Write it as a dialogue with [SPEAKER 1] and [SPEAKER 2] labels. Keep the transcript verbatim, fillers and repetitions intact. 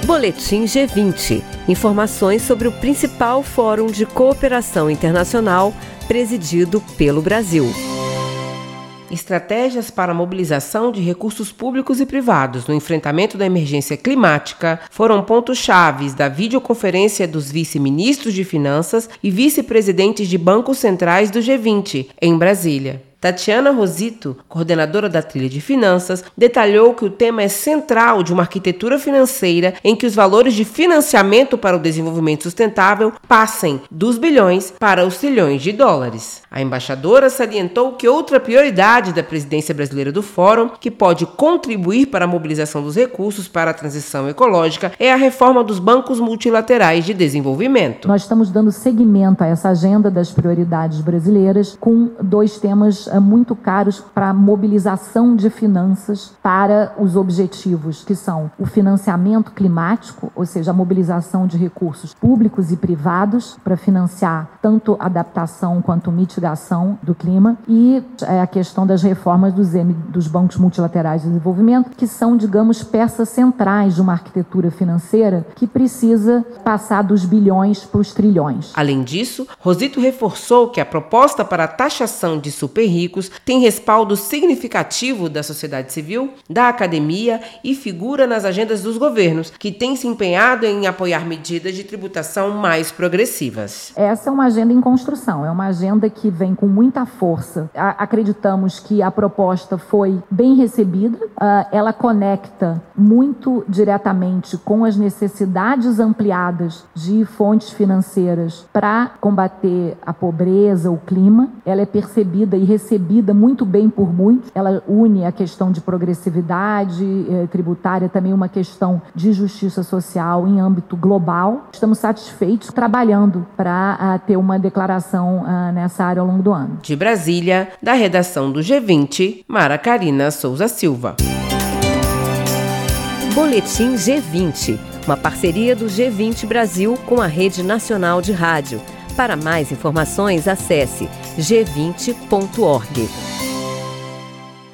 [SPEAKER 1] Boletim G vinte. Informações sobre o principal fórum de cooperação internacional presidido pelo Brasil. Estratégias para a mobilização de recursos públicos e privados no enfrentamento da emergência climática foram pontos chaves da videoconferência dos vice-ministros de Finanças e vice-presidentes de bancos centrais do G vinte, em Brasília. Tatiana Rosito, coordenadora da trilha de finanças, detalhou que o tema é central de uma arquitetura financeira em que os valores de financiamento para o desenvolvimento sustentável passem dos bilhões para os trilhões de dólares. A embaixadora salientou que outra prioridade da presidência brasileira do Fórum, que pode contribuir para a mobilização dos recursos para a transição ecológica, é a reforma dos bancos multilaterais de desenvolvimento.
[SPEAKER 2] Nós estamos dando seguimento a essa agenda das prioridades brasileiras com dois temas muito caros para a mobilização de finanças para os objetivos, que são o financiamento climático, ou seja, a mobilização de recursos públicos e privados para financiar tanto adaptação quanto mitigação do clima, e é, a questão das reformas dos, M, dos bancos multilaterais de desenvolvimento, que são, digamos, peças centrais de uma arquitetura financeira que precisa passar dos bilhões para os trilhões.
[SPEAKER 1] Além disso, Rosito reforçou que a proposta para a taxação de super ricos tem respaldo significativo da sociedade civil, da academia e figura nas agendas dos governos, que têm se empenhado em apoiar medidas de tributação mais progressivas.
[SPEAKER 2] Essa é uma agenda em construção, é uma agenda que vem com muita força. Acreditamos que a proposta foi bem recebida, ela conecta muito diretamente com as necessidades ampliadas de fontes financeiras para combater a pobreza, o clima. Ela é percebida e recebida muito bem por muitos. Ela une a questão de progressividade eh, tributária, também uma questão de justiça social em âmbito global. Estamos satisfeitos trabalhando para uh, ter uma declaração uh, nessa área ao longo do ano.
[SPEAKER 1] De Brasília, da redação do G vinte, Mara Carina Souza Silva. Boletim G vinte, uma parceria do G vinte Brasil com a Rede Nacional de Rádio. Para mais informações, acesse g vinte ponto org.